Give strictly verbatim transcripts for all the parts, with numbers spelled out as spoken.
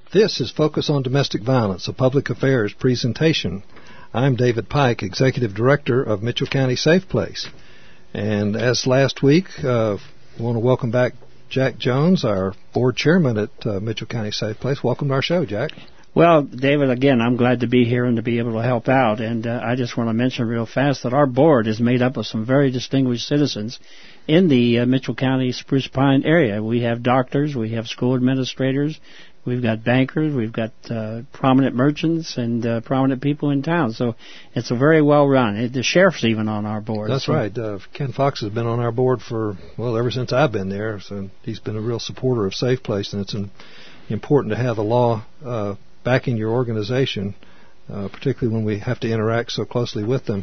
This is Focus on Domestic Violence, a public affairs presentation. I'm David Pike, Executive Director of Mitchell County Safe Place. And as last week, uh, I want to welcome back Jack Jones, our board chairman at uh, Mitchell County Safe Place. Welcome to our show, Jack. Well, David, again, I'm glad to be here and to be able to help out. And uh, I just want to mention real fast that our board is made up of some very distinguished citizens in the uh, Mitchell County Spruce Pine area. We have doctors, we have school administrators, we've got bankers, we've got uh, prominent merchants and uh, prominent people in town. So it's a very well run. The sheriff's even on our board. That's so. right. Uh, Ken Fox has been on our board for, well, ever since I've been there. So he's been a real supporter of Safe Place, and it's an, important to have the law uh, backing your organization, uh, particularly when we have to interact so closely with them.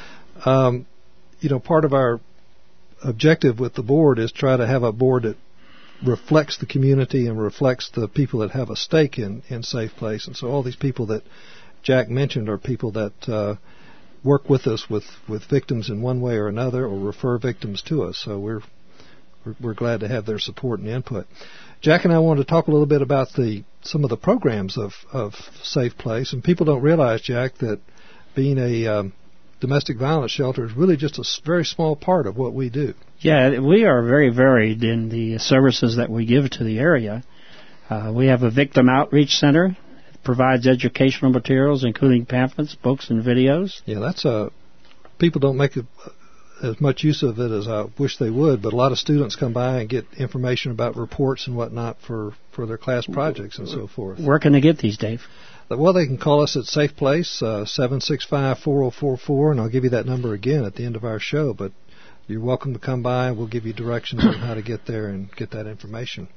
Um, you know, part of our objective with the board is try to have a board that reflects the community and reflects the people that have a stake in, in Safe Place. And so all these people that Jack mentioned are people that uh, work with us with, with victims in one way or another, or refer victims to us. So we're, we're we're glad to have their support and input. Jack and I want to talk a little bit about the some of the programs of, of Safe Place. And people don't realize, Jack, that being a um, domestic violence shelter is really just a very small part of what we do. Yeah, we are very varied in the services that we give to the area. Uh, we have a victim outreach center. It provides educational materials, including pamphlets, books, and videos. Yeah, that's a people don't make it, as much use of it as I wish they would, but a lot of students come by and get information about reports and whatnot for, for their class projects and so forth. Where can they get these, Dave? Well, they can call us at Safe Place, uh, seven six five, four oh four four, and I'll give you that number again at the end of our show. But you're welcome to come by. We'll give you directions on how to get there and get that information.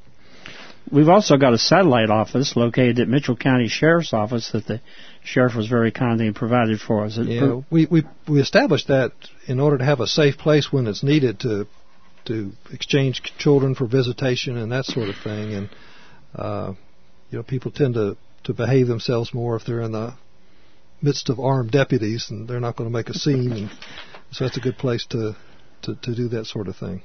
We've also got a satellite office located at Mitchell County Sheriff's Office that the sheriff was very kindly provided for us. Yeah, we, we we established that in order to have a safe place when it's needed to to exchange children for visitation and that sort of thing. And uh, you know, people tend to to behave themselves more if they're in the midst of armed deputies, and they're not going to make a scene. And so that's a good place to, to, to do that sort of thing.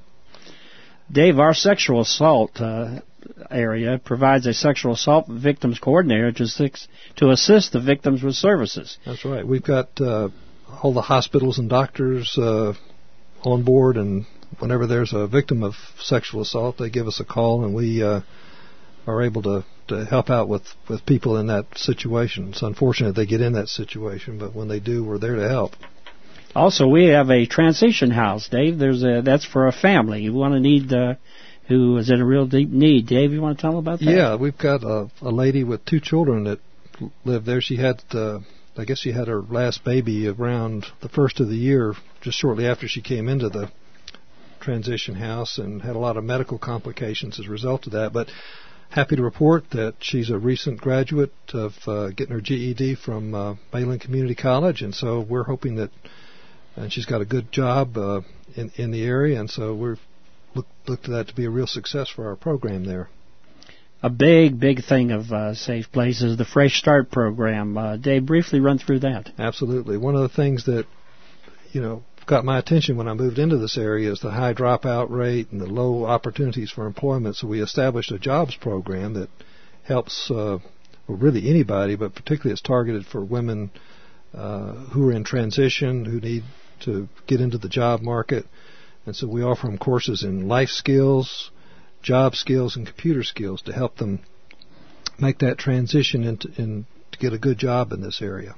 Dave, our sexual assault uh, area provides a sexual assault victims coordinator to, six, to assist the victims with services. That's right. We've got uh, all the hospitals and doctors uh, on board, and whenever there's a victim of sexual assault, they give us a call, and we uh, are able to to help out with, with people in that situation. It's unfortunate they get in that situation, but when they do, we're there to help. Also, we have a transition house, Dave. There's a that's for a family. You want to need uh, who is in a real deep need. Dave, you want to tell them about that? Yeah, we've got a, a lady with two children that live there. She had, uh, I guess she had her last baby around the first of the year, just shortly after she came into the transition house, and had a lot of medical complications as a result of that. But happy to report that she's a recent graduate of uh, getting her G E D from uh, Bayland Community College, and so we're hoping that, and she's got a good job uh, in in the area, and so we're look look to that to be a real success for our program there. A big, big thing of uh, Safe Place is the Fresh Start program. Uh, Dave, briefly run through that. Absolutely. One of the things that, you know, got my attention when I moved into this area is the high dropout rate and the low opportunities for employment. So we established a jobs program that helps, uh, well, really anybody, but particularly it's targeted for women uh, who are in transition, who need to get into the job market. And so we offer them courses in life skills, job skills, and computer skills to help them make that transition into in, to get a good job in this area.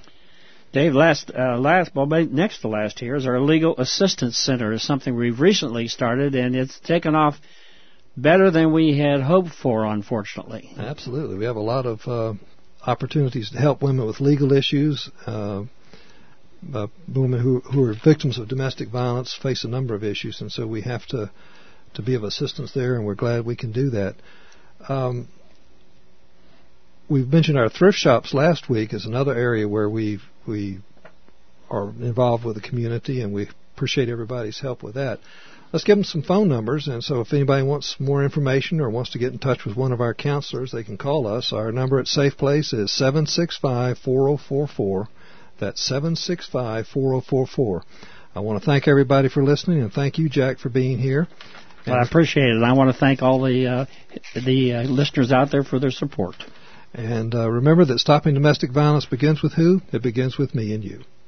Dave, last, uh, last, well, next to last here is our Legal Assistance Center. Is something we've recently started, and it's taken off better than we had hoped for, unfortunately. Absolutely. We have a lot of uh, opportunities to help women with legal issues. Uh, uh, women who, who are victims of domestic violence face a number of issues, and so we have to, to be of assistance there, and we're glad we can do that. Um, we've mentioned our thrift shops last week as another area where we've we are involved with the community, and we appreciate everybody's help with that. Let's give them some phone numbers, and so if anybody wants more information or wants to get in touch with one of our counselors, they can call us. Our number at Safe Place is seven six five, four oh four four. That's seven six five, four oh four four. I want to thank everybody for listening, and thank you, Jack, for being here. Well, I appreciate it. I want to thank all the uh, the uh, listeners out there for their support. And uh, remember that stopping domestic violence begins with who? It begins with me and you.